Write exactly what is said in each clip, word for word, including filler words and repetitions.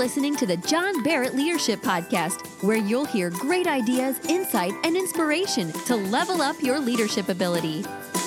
listening to the John Barrett Leadership Podcast, where you'll hear great ideas, insight, and inspiration to level up your leadership ability.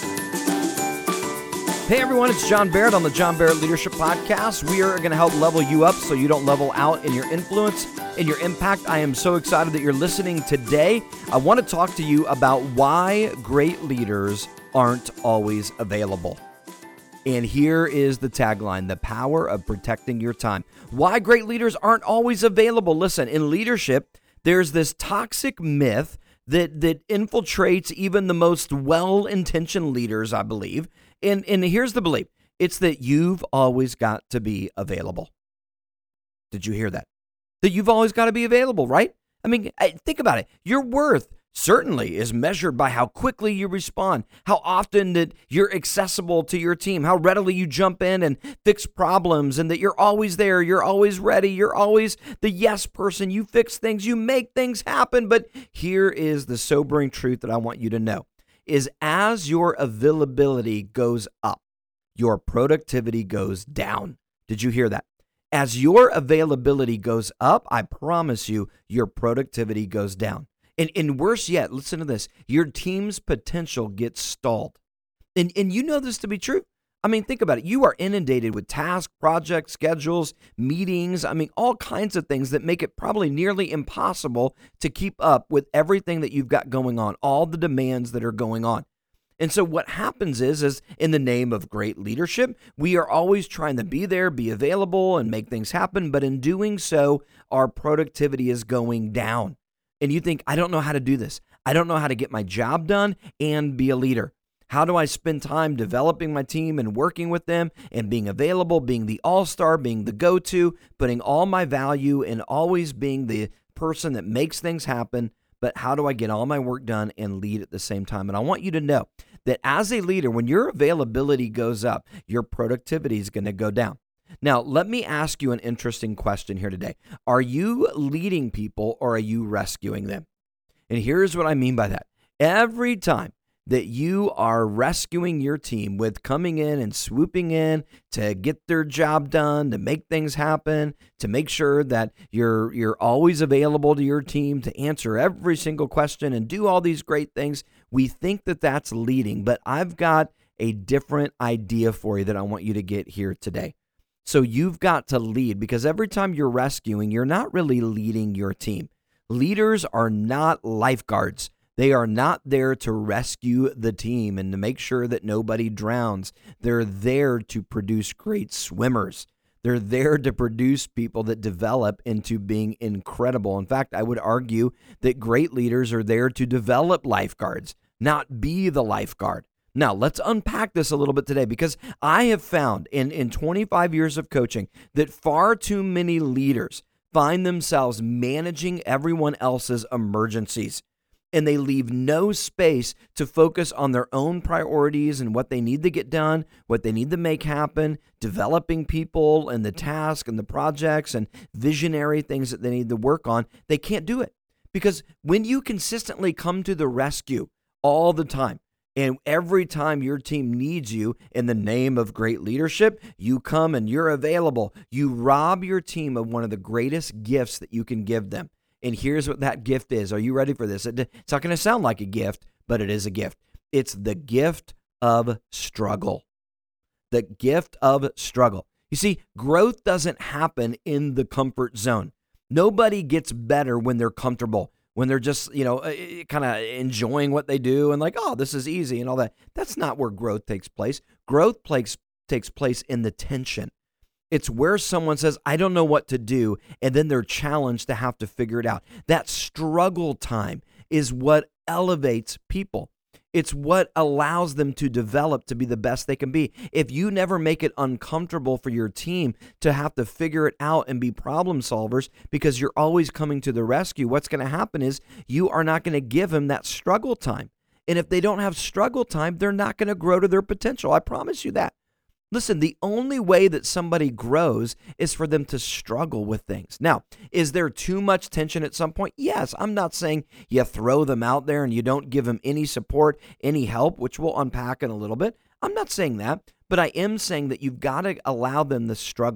Hey everyone, it's John Barrett on the John Barrett Leadership Podcast. We are going to help level you up so you don't level out in your influence, in your impact. I am so excited that you're listening today. I want to talk to you about why great leaders aren't always available. And here is the tagline: the power of protecting your time. Why great leaders aren't always available. Listen, in leadership, there's this toxic myth that that infiltrates even the most well-intentioned leaders, I believe. And, and here's the belief. It's that you've always got to be available. Did you hear that? That you've always got to be available, right? I mean, think about it. Your worth certainly is measured by how quickly you respond, how often that you're accessible to your team, how readily you jump in and fix problems, and that you're always there, you're always ready, you're always the yes person, you fix things, you make things happen. But here is the sobering truth that I want you to know, is as your availability goes up, your productivity goes down. Did you hear that? As your availability goes up, I promise you, your productivity goes down. And, and worse yet, listen to this, your team's potential gets stalled. And, and you know this to be true. I mean, think about it. You are inundated with tasks, projects, schedules, meetings, I mean, all kinds of things that make it probably nearly impossible to keep up with everything that you've got going on, all the demands that are going on. And so what happens is, is in the name of great leadership, we are always trying to be there, be available, and make things happen. But in doing so, our productivity is going down. And you think, I don't know how to do this. I don't know how to get my job done and be a leader. How do I spend time developing my team and working with them and being available, being the all-star, being the go-to, putting all my value and always being the person that makes things happen? But how do I get all my work done and lead at the same time? And I want you to know that as a leader, when your availability goes up, your productivity is going to go down. Now, let me ask you an interesting question here today. Are you leading people or are you rescuing them? And here's what I mean by that. Every time that you are rescuing your team with coming in and swooping in to get their job done, to make things happen, to make sure that you're you're always available to your team, to answer every single question and do all these great things, we think that that's leading. But I've got a different idea for you that I want you to get here today. So you've got to lead, because every time you're rescuing, you're not really leading your team. Leaders are not lifeguards. They are not there to rescue the team and to make sure that nobody drowns. They're there to produce great swimmers. They're there to produce people that develop into being incredible. In fact, I would argue that great leaders are there to develop lifeguards, not be the lifeguard. Now, let's unpack this a little bit today, because I have found in, in twenty-five years of coaching that far too many leaders find themselves managing everyone else's emergencies, and they leave no space to focus on their own priorities and what they need to get done, what they need to make happen, developing people and the task and the projects and visionary things that they need to work on. They can't do it, because when you consistently come to the rescue all the time, and every time your team needs you in the name of great leadership, you come and you're available. You rob your team of one of the greatest gifts that you can give them. And here's what that gift is. Are you ready for this? It's not going to sound like a gift, but it is a gift. It's the gift of struggle. The gift of struggle. You see, growth doesn't happen in the comfort zone. Nobody gets better when they're comfortable, when they're just, you know, kind of enjoying what they do and like, oh, this is easy and all that. That's not where growth takes place. Growth takes takes place in the tension. It's where someone says, I don't know what to do, and then they're challenged to have to figure it out. That struggle time is what elevates people. It's what allows them to develop to be the best they can be. If you never make it uncomfortable for your team to have to figure it out and be problem solvers because you're always coming to the rescue, what's going to happen is you are not going to give them that struggle time. And if they don't have struggle time, they're not going to grow to their potential. I promise you that. Listen, the only way that somebody grows is for them to struggle with things. Now, is there too much tension at some point? Yes, I'm not saying you throw them out there and you don't give them any support, any help, which we'll unpack in a little bit. I'm not saying that, but I am saying that you've got to allow them to struggle.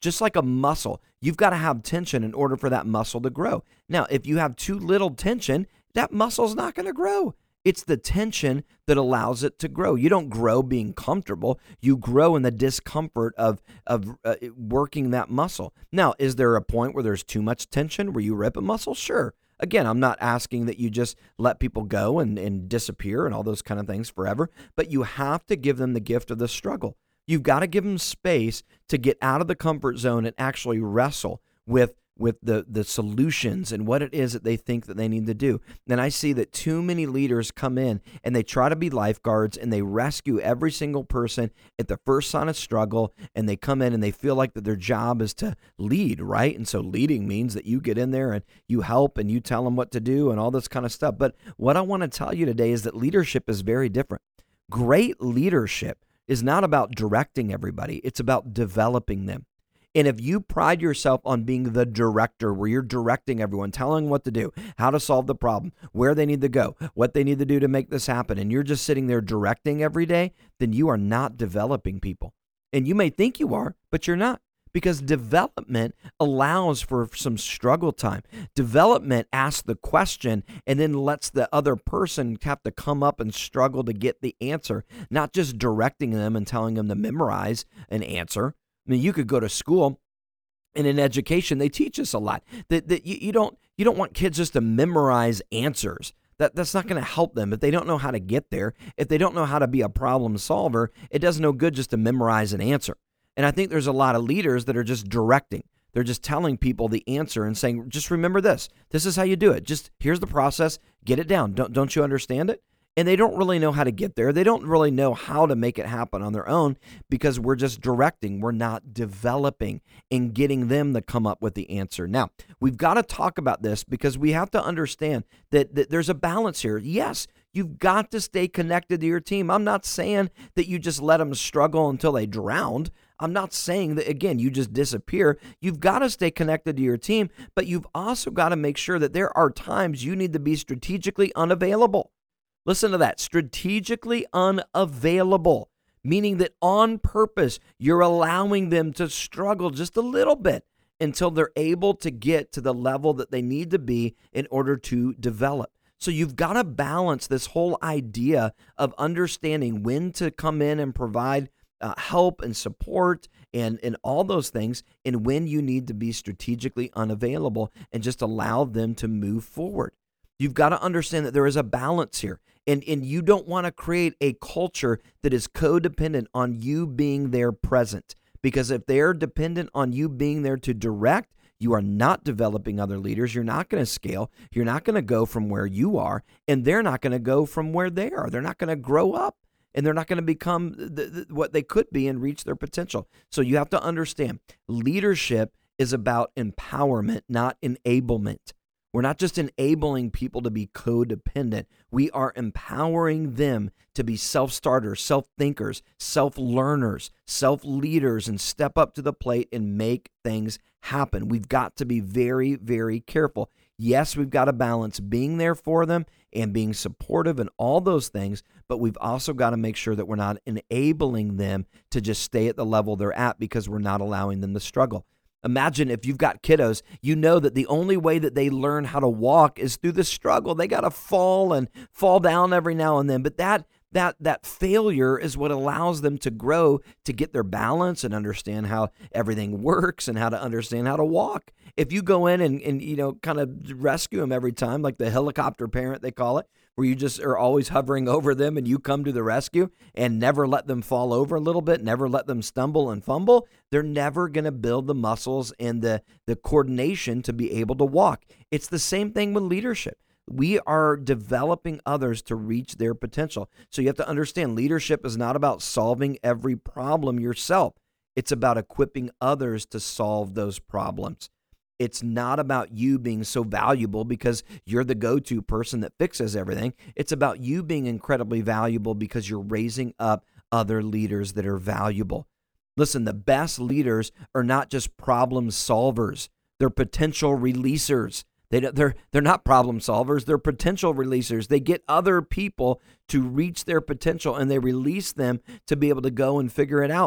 Just like a muscle, you've got to have tension in order for that muscle to grow. Now, if you have too little tension, that muscle's not going to grow. It's the tension that allows it to grow. You don't grow being comfortable. You grow in the discomfort of, of uh, working that muscle. Now, is there a point where there's too much tension where you rip a muscle? Sure. Again, I'm not asking that you just let people go and, and disappear and all those kind of things forever, but you have to give them the gift of the struggle. You've got to give them space to get out of the comfort zone and actually wrestle with with the, the solutions and what it is that they think that they need to do. And I see that too many leaders come in and they try to be lifeguards and they rescue every single person at the first sign of struggle, and they come in and they feel like that their job is to lead, right? And so leading means that you get in there and you help and you tell them what to do and all this kind of stuff. But what I want to tell you today is that leadership is very different. Great leadership is not about directing everybody. It's about developing them. And if you pride yourself on being the director, where you're directing everyone, telling them what to do, how to solve the problem, where they need to go, what they need to do to make this happen, and you're just sitting there directing every day, then you are not developing people. And you may think you are, but you're not, because development allows for some struggle time. Development asks the question and then lets the other person have to come up and struggle to get the answer, not just directing them and telling them to memorize an answer. I mean, you could go to school, and in education, they teach us a lot. That, that you, you don't you don't want kids just to memorize answers. That that's not going to help them if they don't know how to get there. If they don't know how to be a problem solver, it does no good just to memorize an answer. And I think there's a lot of leaders that are just directing. They're just telling people the answer and saying, just remember this. This is how you do it. Just here's the process. Get it down. Don't don't you understand it? And they don't really know how to get there. They don't really know how to make it happen on their own because we're just directing. We're not developing and getting them to come up with the answer. Now, we've got to talk about this because we have to understand that, that there's a balance here. Yes, you've got to stay connected to your team. I'm not saying that you just let them struggle until they drowned. I'm not saying that, again, you just disappear. You've got to stay connected to your team, but you've also got to make sure that there are times you need to be strategically unavailable. Listen to that, strategically unavailable, meaning that on purpose, you're allowing them to struggle just a little bit until they're able to get to the level that they need to be in order to develop. So you've got to balance this whole idea of understanding when to come in and provide uh, help and support and, and all those things, and when you need to be strategically unavailable and just allow them to move forward. You've got to understand that there is a balance here. And, and you don't want to create a culture that is codependent on you being there present. Because if they're dependent on you being there to direct, you are not developing other leaders. You're not going to scale. You're not going to go from where you are. And they're not going to go from where they are. They're not going to grow up. And they're not going to become the, the, what they could be and reach their potential. So you have to understand, leadership is about empowerment, not enablement. We're not just enabling people to be codependent. We are empowering them to be self-starters, self-thinkers, self-learners, self-leaders, and step up to the plate and make things happen. We've got to be very, very careful. Yes, we've got to balance being there for them and being supportive and all those things, but we've also got to make sure that we're not enabling them to just stay at the level they're at because we're not allowing them to struggle. Imagine if you've got kiddos, you know that the only way that they learn how to walk is through the struggle. They got to fall and fall down every now and then. But that that that failure is what allows them to grow, to get their balance and understand how everything works and how to understand how to walk. If you go in and, and you know, kind of rescue them every time, like the helicopter parent, they call it, where you just are always hovering over them and you come to the rescue and never let them fall over a little bit, never let them stumble and fumble, they're never going to build the muscles and the, the coordination to be able to walk. It's the same thing with leadership. We are developing others to reach their potential. So you have to understand, leadership is not about solving every problem yourself. It's about equipping others to solve those problems. It's not about you being so valuable because you're the go-to person that fixes everything. It's about you being incredibly valuable because you're raising up other leaders that are valuable. Listen, the best leaders are not just problem solvers. They're potential releasers. They, they're, they're not problem solvers. They're potential releasers. They get other people to reach their potential and they release them to be able to go and figure it out.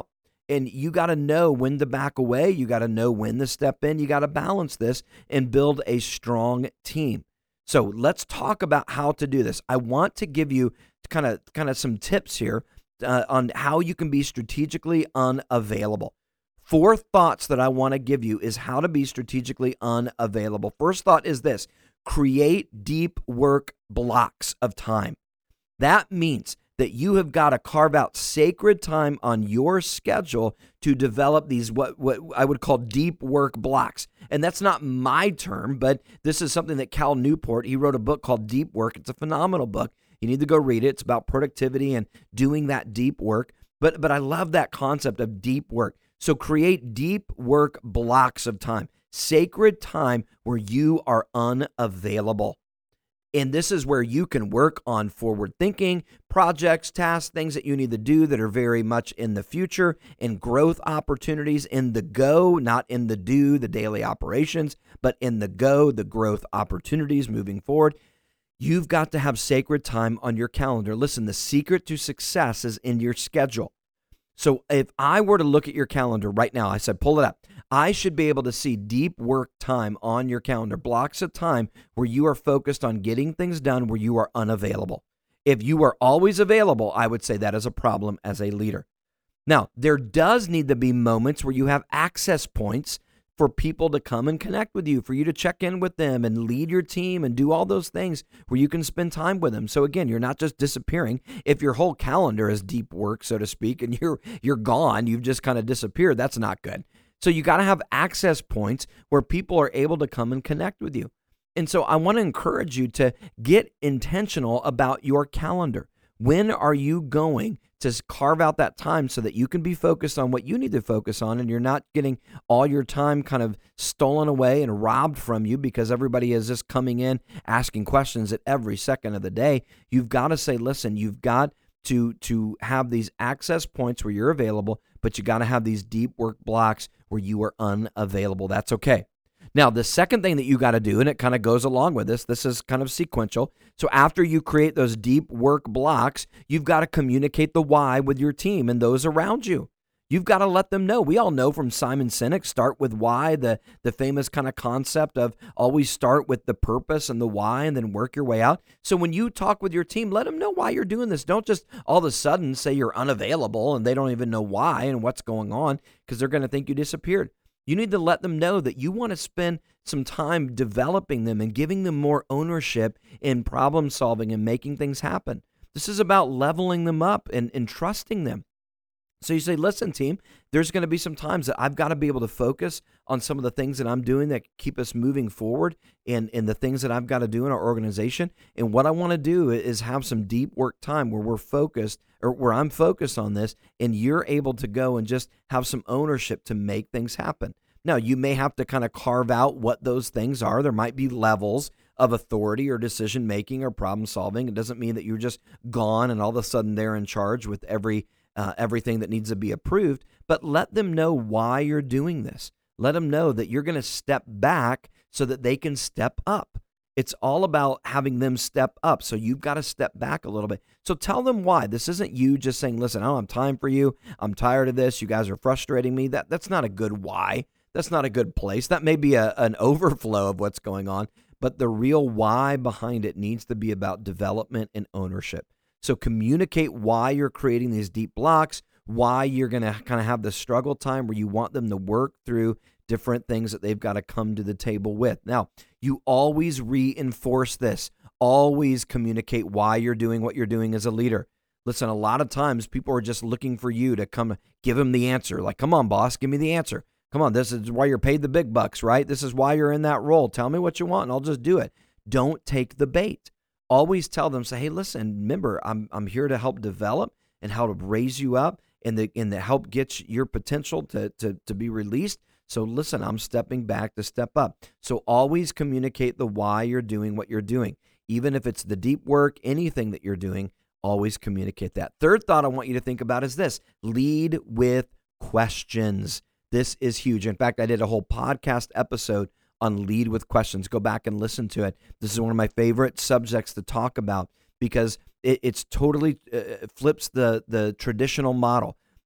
And you got to know when to back away. You got to know when to step in. You got to balance this and build a strong team. So let's talk about how to do this. I want to give you kind of kind of some tips here uh, on how you can be strategically unavailable. Four thoughts that I want to give you is how to be strategically unavailable. First thought is this: create deep work blocks of time. That means that you have got to carve out sacred time on your schedule to develop these what, what I would call deep work blocks. And that's not my term, but this is something that Cal Newport, he wrote a book called Deep Work. It's a phenomenal book. You need to go read it. It's about productivity and doing that deep work. But, but I love that concept of deep work. So create deep work blocks of time, sacred time where you are unavailable. And this is where you can work on forward thinking, projects, tasks, things that you need to do that are very much in the future, and growth opportunities in the go, not in the do, the daily operations, but in the go, the growth opportunities moving forward. You've got to have sacred time on your calendar. Listen, the secret to success is in your schedule. So if I were to look at your calendar right now, I said, pull it up. I should be able to see deep work time on your calendar, blocks of time where you are focused on getting things done where you are unavailable. If you are always available, I would say that is a problem as a leader. Now, there does need to be moments where you have access points for people to come and connect with you, for you to check in with them and lead your team and do all those things where you can spend time with them. So again, you're not just disappearing. If your whole calendar is deep work, so to speak, and you're you're gone, you've just kind of disappeared, that's not good. So you got to have access points where people are able to come and connect with you. And so I want to encourage you to get intentional about your calendar. When are you going to carve out that time so that you can be focused on what you need to focus on, and you're not getting all your time kind of stolen away and robbed from you because everybody is just coming in asking questions at every second of the day? You've got to say, listen, you've got to, to have these access points where you're available, but you got to have these deep work blocks where you are unavailable. That's okay. Now, the second thing that you got to do, and it kind of goes along with this, this is kind of sequential. So after you create those deep work blocks, you've got to communicate the why with your team and those around you. You've got to let them know. We all know from Simon Sinek, start with why, the, the famous kind of concept of always start with the purpose and the why and then work your way out. So when you talk with your team, let them know why you're doing this. Don't just all of a sudden say you're unavailable and they don't even know why and what's going on, because they're going to think you disappeared. You need to let them know that you want to spend some time developing them and giving them more ownership in problem solving and making things happen. This is about leveling them up and, and trusting them. So you say, listen, team, there's going to be some times that I've got to be able to focus on some of the things that I'm doing that keep us moving forward and, and the things that I've got to do in our organization. And what I want to do is have some deep work time where we're focused, or where I'm focused on this, and you're able to go and just have some ownership to make things happen. Now, you may have to kind of carve out what those things are. There might be levels of authority or decision-making or problem-solving. It doesn't mean that you're just gone and all of a sudden they're in charge with every Uh, everything that needs to be approved, but let them know why you're doing this. Let them know that you're going to step back so that they can step up. It's all about having them step up. So you've got to step back a little bit. So tell them why. This isn't you just saying, listen, I don't have time for you. I'm tired of this. You guys are frustrating me. That That's not a good why. That's not a good place. That may be a, an overflow of what's going on, but the real why behind it needs to be about development and ownership. So communicate why you're creating these deep blocks, why you're going to kind of have the struggle time where you want them to work through different things that they've got to come to the table with. Now, you always reinforce this. Always communicate why you're doing what you're doing as a leader. Listen, a lot of times people are just looking for you to come give them the answer. Like, come on, boss, give me the answer. Come on, this is why you're paid the big bucks, right? This is why you're in that role. Tell me what you want and I'll just do it. Don't take the bait. Always tell them, say, hey, listen, remember, I'm I'm here to help develop and how to raise you up and the and to help get your potential to, to, to be released. So listen, I'm stepping back to step up. So always communicate the why you're doing what you're doing. Even if it's the deep work, anything that you're doing, always communicate that. Third thought I want you to think about is this: lead with questions. This is huge. In fact, I did a whole podcast episode on lead with questions. Go back and listen to it. This is one of my favorite subjects to talk about because it, it's totally uh, flips the, the traditional model.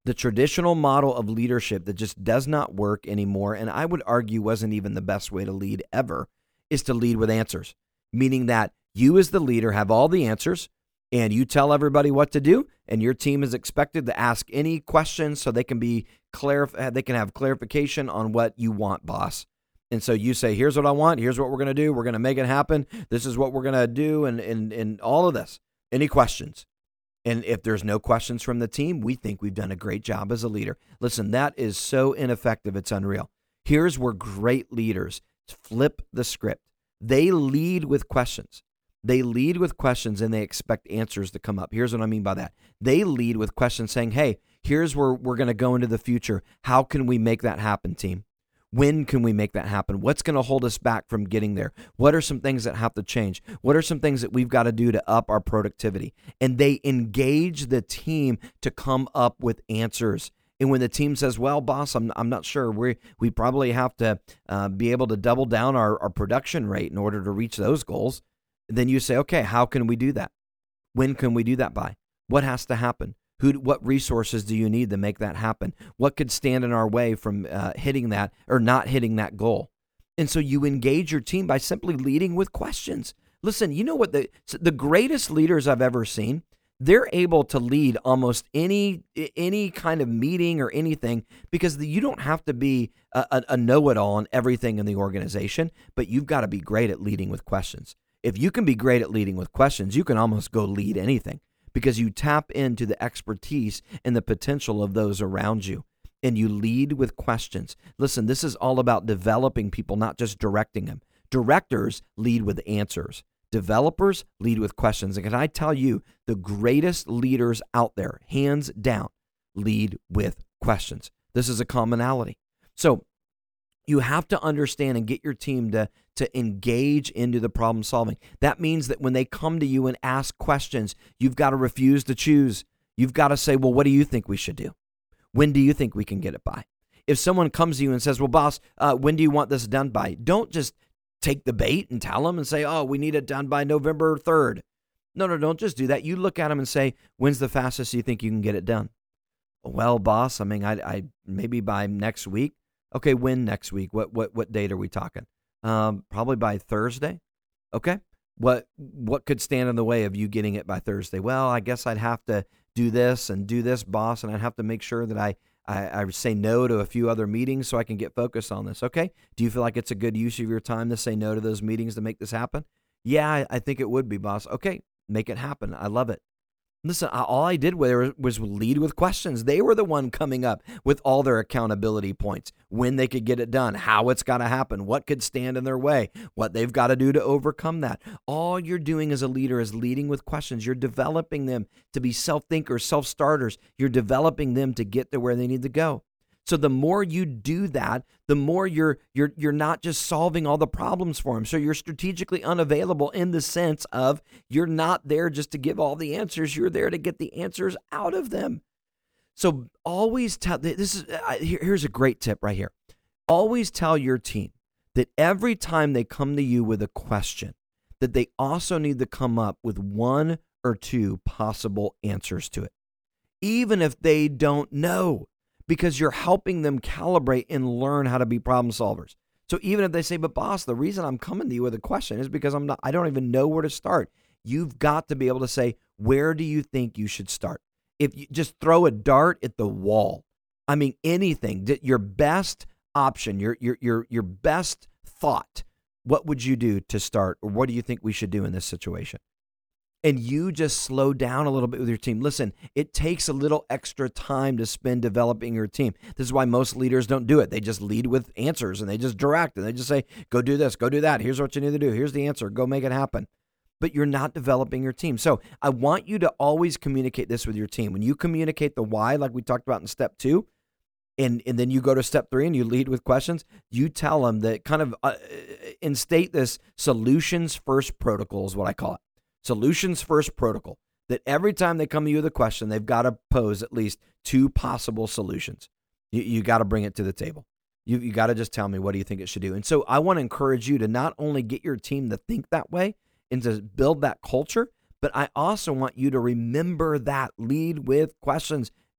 The traditional model of leadership that just does not work anymore, and I would argue wasn't even the best way to lead ever, is to lead with answers, meaning that you as the leader have all the answers and you tell everybody what to do, and your team is expected to ask any questions so they can be clarif- they can have clarification on what you want, boss. And so you say, here's what I want, here's what we're going to do, we're going to make it happen, this is what we're going to do, and, and, and all of this. Any questions? And if there's no questions from the team, we think we've done a great job as a leader. Listen, that is so ineffective, it's unreal. Here's where great leaders flip the script. They lead with questions. They lead with questions and they expect answers to come up. Here's what I mean by that. They lead with questions saying, hey, here's where we're going to go into the future. How can we make that happen, team? When can we make that happen? What's going to hold us back from getting there? What are some things that have to change? What are some things that we've got to do to up our productivity? And they engage the team to come up with answers. And when the team says, well, boss, I'm I'm not sure. We we probably have to uh, be able to double down our, our production rate in order to reach those goals. Then you say, okay, how can we do that? When can we do that by? What has to happen? Who, what resources do you need to make that happen? What could stand in our way from uh, hitting that or not hitting that goal? And so you engage your team by simply leading with questions. Listen, you know what? The, the greatest leaders I've ever seen, they're able to lead almost any any kind of meeting or anything because the, you don't have to be a, a, a know-it-all on everything in the organization, but you've got to be great at leading with questions. If you can be great at leading with questions, you can almost go lead anything, because you tap into the expertise and the potential of those around you, and you lead with questions. Listen, this is all about developing people, not just directing them. Directors lead with answers. Developers lead with questions. And can I tell you, the greatest leaders out there, hands down, lead with questions. This is a commonality. So you have to understand and get your team to, to engage into the problem solving. That means that when they come to you and ask questions, you've got to refuse to choose. You've got to say, well, what do you think we should do? When do you think we can get it by? If someone comes to you and says, well, boss, uh, when do you want this done by? Don't just take the bait and tell them and say, oh, we need it done by November third. No, no, don't just do that. You look at them and say, when's the fastest you think you can get it done? Well, boss, I mean, I, I maybe by next week. Okay, when next week? What what what date are we talking? Um, probably by Thursday. Okay. What what could stand in the way of you getting it by Thursday? Well, I guess I'd have to do this and do this, boss, and I'd have to make sure that I, I, I say no to a few other meetings so I can get focused on this. Okay. Do you feel like it's a good use of your time to say no to those meetings to make this happen? Yeah, I, I think it would be, boss. Okay, make it happen. I love it. Listen, all I did was, was lead with questions. They were the one coming up with all their accountability points, when they could get it done, how it's got to happen, what could stand in their way, what they've got to do to overcome that. All you're doing as a leader is leading with questions. You're developing them to be self-thinkers, self-starters. You're developing them to get to where they need to go. So the more you do that, the more you're you're you're not just solving all the problems for them. So you're strategically unavailable in the sense of you're not there just to give all the answers. You're there to get the answers out of them. So always tell, this is here's a great tip right here. Always tell your team that every time they come to you with a question, that they also need to come up with one or two possible answers to it, even if they don't know. Because you're helping them calibrate and learn how to be problem solvers. So even if they say, but boss, the reason I'm coming to you with a question is because I'm not, I don't even know where to start. You've got to be able to say, where do you think you should start? If you just throw a dart at the wall, I mean, anything, your best option, your, your, your, your best thought, what would you do to start? Or what do you think we should do in this situation? And you just slow down a little bit with your team. Listen, it takes a little extra time to spend developing your team. This is why most leaders don't do it. They just lead with answers and they just direct and they just say, go do this, go do that. Here's what you need to do. Here's the answer. Go make it happen. But you're not developing your team. So I want you to always communicate this with your team. When you communicate the why, like we talked about in step two, and, and then you go to step three and you lead with questions, you tell them that kind of uh, instate this solutions first protocol is what I call it. Solutions first protocol, that every time they come to you with a question, they've got to pose at least two possible solutions. You, you got to bring it to the table. You, you got to just tell me, what do you think it should do? And so I want to encourage you to not only get your team to think that way and to build that culture, but I also want you to remember that. Lead with questions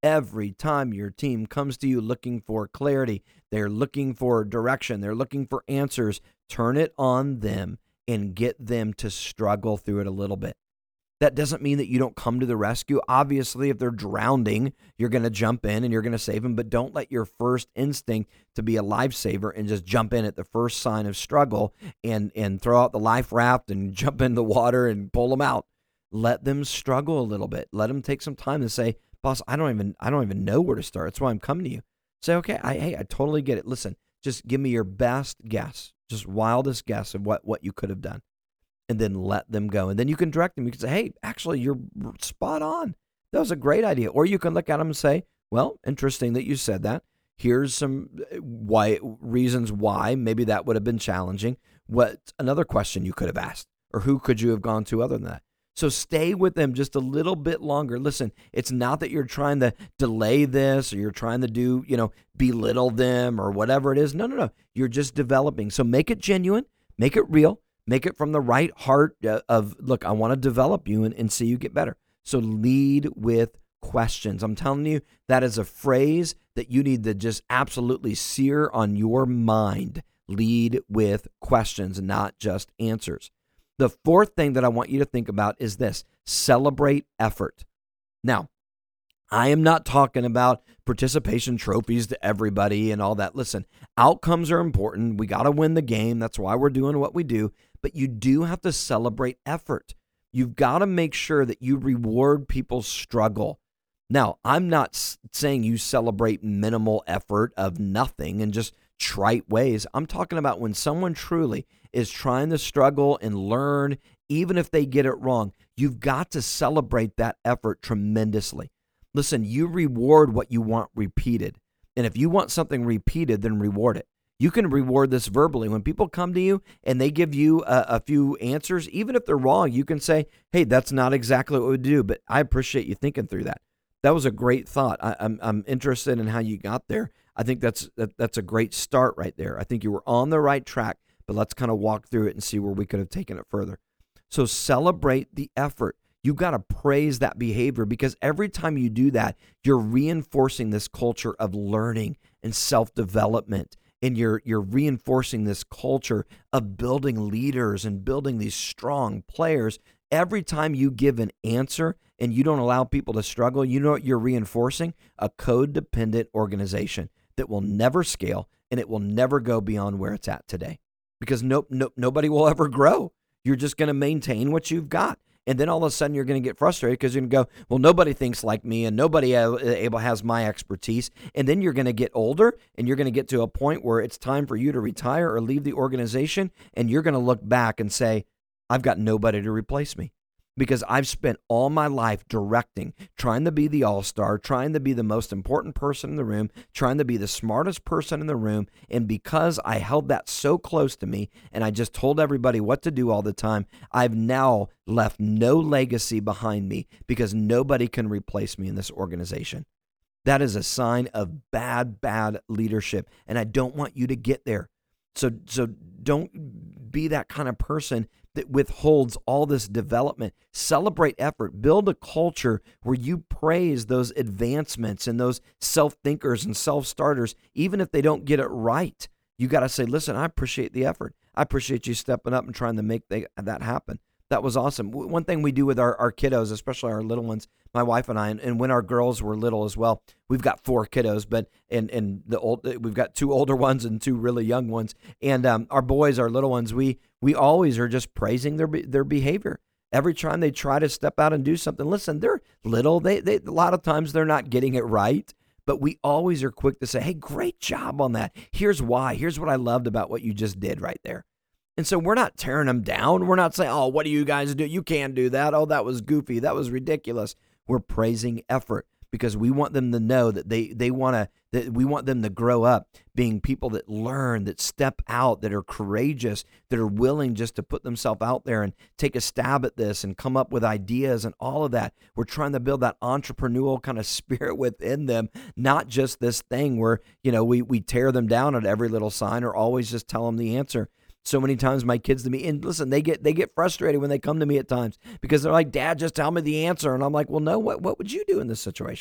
Every time your team comes to you looking for clarity, they're looking for direction, they're looking for answers, turn it on them and get them to struggle through it a little bit. That doesn't mean that you don't come to the rescue. Obviously, if they're drowning, you're going to jump in and you're going to save them, but don't let your first instinct to be a lifesaver and just jump in at the first sign of struggle and, and throw out the life raft and jump in the water and pull them out. Let them struggle a little bit. Let them take some time to say, boss, I don't even I don't even know where to start. That's why I'm coming to you. Say, okay, I, hey, I totally get it. Listen, just give me your best guess, just wildest guess of what, what you could have done, and then let them go. And then you can direct them. You can say, hey, actually, you're spot on. That was a great idea. Or you can look at them and say, well, interesting that you said that. Here's some why reasons why maybe that would have been challenging. What another question you could have asked, or who could you have gone to other than that? So stay with them just a little bit longer. Listen, it's not that you're trying to delay this or you're trying to do, you know, belittle them or whatever it is. No, no, no. You're just developing. So make it genuine, make it real, make it from the right heart of, look, I want to develop you and, and see you get better. So lead with questions. I'm telling you, that is a phrase that you need to just absolutely sear on your mind. Lead with questions, not just answers. The fourth thing that I want you to think about is this: celebrate effort. Now, I am not talking about participation trophies to everybody and all that. Listen, outcomes are important. We got to win the game. That's why we're doing what we do. But you do have to celebrate effort. You've got to make sure that you reward people's struggle. Now, I'm not saying you celebrate minimal effort of nothing and just trite ways. I'm talking about when someone truly is trying to struggle and learn, even if they get it wrong, you've got to celebrate that effort tremendously. Listen, you reward what you want repeated. And if you want something repeated, then reward it. You can reward this verbally. When people come to you and they give you a, a few answers, even if they're wrong, you can say, hey, that's not exactly what we do, but I appreciate you thinking through that. That was a great thought. I, I'm I'm interested in how you got there. I think that's that, that's a great start right there. I think you were on the right track, but let's kind of walk through it and see where we could have taken it further. So celebrate the effort. You've got to praise that behavior, because every time you do that, you're reinforcing this culture of learning and self-development. And you're you're reinforcing this culture of building leaders and building these strong players. Every time you give an answer and you don't allow people to struggle, you know what you're reinforcing? A codependent organization that will never scale, and it will never go beyond where it's at today, because no, no, nobody will ever grow. You're just going to maintain what you've got. And then all of a sudden you're going to get frustrated because you're going to go, well, nobody thinks like me and nobody able has my expertise. And then you're going to get older and you're going to get to a point where it's time for you to retire or leave the organization. And you're going to look back and say, I've got nobody to replace me, because I've spent all my life directing, trying to be the all-star, trying to be the most important person in the room, trying to be the smartest person in the room. And because I held that so close to me and I just told everybody what to do all the time, I've now left no legacy behind me, because nobody can replace me in this organization. That is a sign of bad, bad leadership. And I don't want you to get there. So, so don't be that kind of person that withholds all this development. Celebrate effort. Build a culture where you praise those advancements and those self-thinkers and self-starters, even if they don't get it right. You got to say, listen, I appreciate the effort. I appreciate you stepping up and trying to make they, that happen. That was awesome. One thing we do with our, our kiddos, especially our little ones, my wife and I, and, and when our girls were little as well, we've got four kiddos, but and and the old we've got two older ones and two really young ones. And um, our boys, our little ones, we we always are just praising their their behavior. Every time they try to step out and do something, listen, they're little. They they a lot of times they're not getting it right, but we always are quick to say, hey, great job on that. Here's why. Here's what I loved about what you just did right there. And so we're not tearing them down. We're not saying, oh, what do you guys do? You can't do that. Oh, that was goofy. That was ridiculous. We're praising effort, because we want them to know that they they want to, that we want them to grow up being people that learn, that step out, that are courageous, that are willing just to put themselves out there and take a stab at this and come up with ideas and all of that. We're trying to build that entrepreneurial kind of spirit within them, not just this thing where, you know, we we tear them down at every little sign or always just tell them the answer. So many times my kids to me, and listen, they get they get frustrated when they come to me at times, because they're like, Dad, just tell me the answer. And I'm like, well, no, what what would you do in this situation?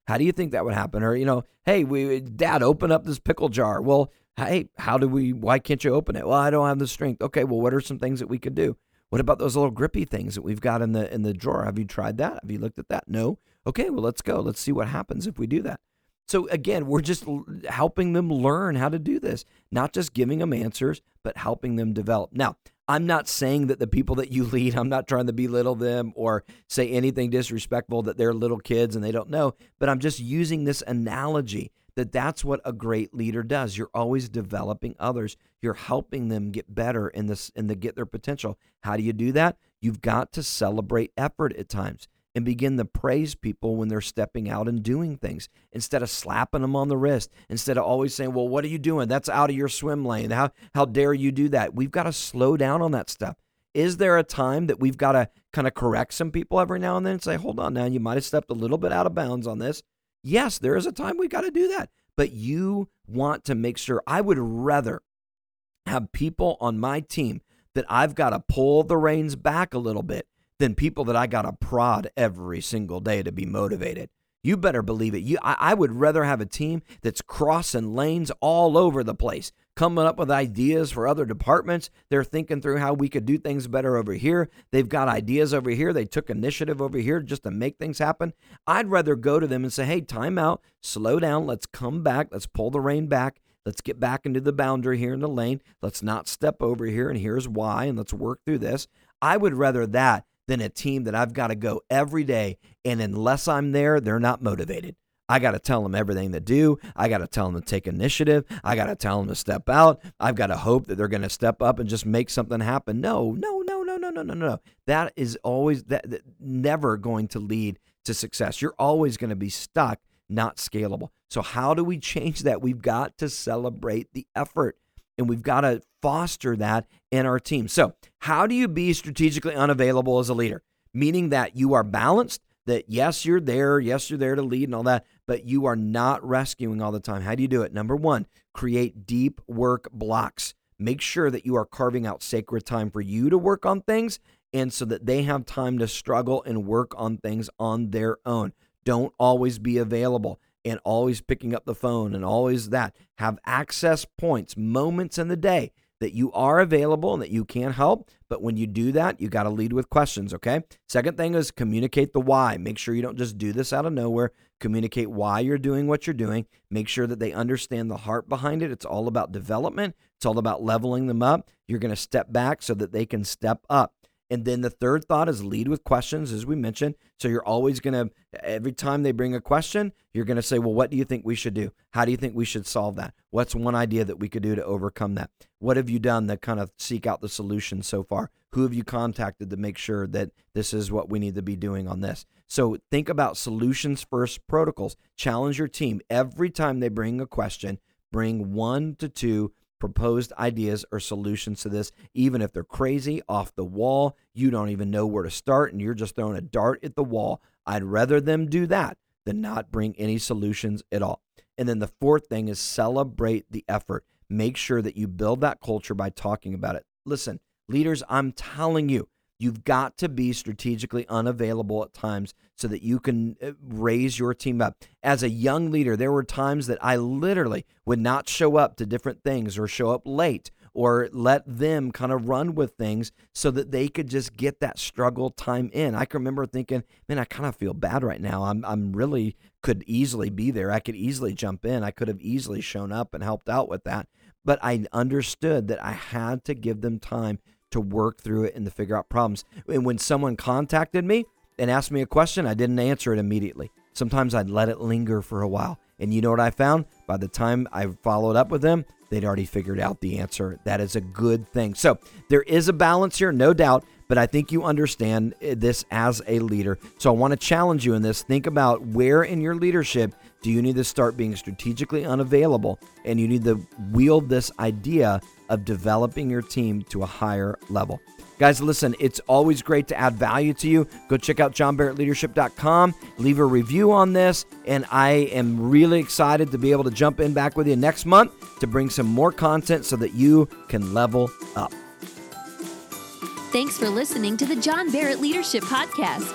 How do you think that would happen? Or, you know, hey, we, Dad, open up this pickle jar. Well, hey, how do we, why can't you open it? Well, I don't have the strength. Okay, well, what are some things that we could do? What about those little grippy things that we've got in the in the drawer? Have you tried that? Have you looked at that? No? Okay, well, let's go. Let's see what happens if we do that. So again, we're just l- helping them learn how to do this, not just giving them answers, but helping them develop. Now, I'm not saying that the people that you lead, I'm not trying to belittle them or say anything disrespectful, that they're little kids and they don't know, but I'm just using this analogy that that's what a great leader does. You're always developing others. You're helping them get better in this and to get their potential. How do you do that? You've got to celebrate effort at times and begin to praise people when they're stepping out and doing things instead of slapping them on the wrist, instead of always saying, well, what are you doing? That's out of your swim lane. How, how dare you do that? We've got to slow down on that stuff. Is there a time that we've got to kind of correct some people every now and then and say, hold on now, you might have stepped a little bit out of bounds on this. Yes, there is a time we got to do that, but you want to make sure. I would rather have people on my team that I've got to pull the reins back a little bit than people that I got to prod every single day to be motivated. You better believe it. You, I, I would rather have a team that's crossing lanes all over the place, coming up with ideas for other departments. They're thinking through how we could do things better over here. They've got ideas over here. They took initiative over here just to make things happen. I'd rather go to them and say, hey, time out, slow down. Let's come back. Let's pull the rein back. Let's get back into the boundary here in the lane. Let's not step over here, and here's why, and let's work through this. I would rather that than a team that I've got to go every day, and unless I'm there, they're not motivated. I got to tell them everything to do. I got to tell them to take initiative. I got to tell them to step out. I've got to hope that they're going to step up and just make something happen. No, no, no, no, no, no, no, no. That is always that, that never going to lead to success. You're always going to be stuck, not scalable. So how do we change that? We've got to celebrate the effort, and we've got to foster that in our team. So how do you be strategically unavailable as a leader? Meaning that you are balanced, that yes, you're there, yes, you're there to lead and all that, but you are not rescuing all the time. How do you do it? Number one, create deep work blocks. Make sure that you are carving out sacred time for you to work on things, and so that they have time to struggle and work on things on their own. Don't always be available and always picking up the phone and always that. Have access points, moments in the day that you are available and that you can help. But when you do that, you got to lead with questions, okay? Second thing is communicate the why. Make sure you don't just do this out of nowhere. Communicate why you're doing what you're doing. Make sure that they understand the heart behind it. It's all about development. It's all about leveling them up. You're going to step back so that they can step up. And then the third thought is lead with questions, as we mentioned. So you're always going to, every time they bring a question, you're going to say, well, what do you think we should do? How do you think we should solve that? What's one idea that we could do to overcome that? What have you done to kind of seek out the solution so far? Who have you contacted to make sure that this is what we need to be doing on this? So think about solutions first protocols. Challenge your team. Every time they bring a question, bring one to two proposed ideas or solutions to this, even if they're crazy, off the wall, you don't even know where to start, and you're just throwing a dart at the wall. I'd rather them do that than not bring any solutions at all. And then the fourth thing is celebrate the effort. Make sure that you build that culture by talking about it. Listen, leaders, I'm telling you, you've got to be strategically unavailable at times so that you can raise your team up. As a young leader, there were times that I literally would not show up to different things or show up late or let them kind of run with things so that they could just get that struggle time in. I can remember thinking, man, I kind of feel bad right now. I'm I'm really could easily be there. I could easily jump in. I could have easily shown up and helped out with that. But I understood that I had to give them time to work through it and to figure out problems. And when someone contacted me and asked me a question, I didn't answer it immediately. Sometimes I'd let it linger for a while. And you know what I found? By the time I followed up with them, they'd already figured out the answer. That is a good thing. So there is a balance here, no doubt, but I think you understand this as a leader. So I want to challenge you in this. Think about where in your leadership do you need to start being strategically unavailable, and you need to wield this idea of developing your team to a higher level. Guys, listen, it's always great to add value to you. Go check out john barrett leadership dot com. Leave a review on this, and I am really excited to be able to jump in back with you next month to bring some more content so that you can level up. Thanks for listening to the John Barrett Leadership Podcast.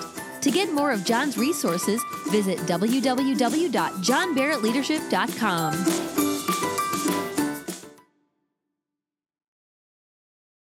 To get more of John's resources, visit w w w dot john barrett leadership dot com.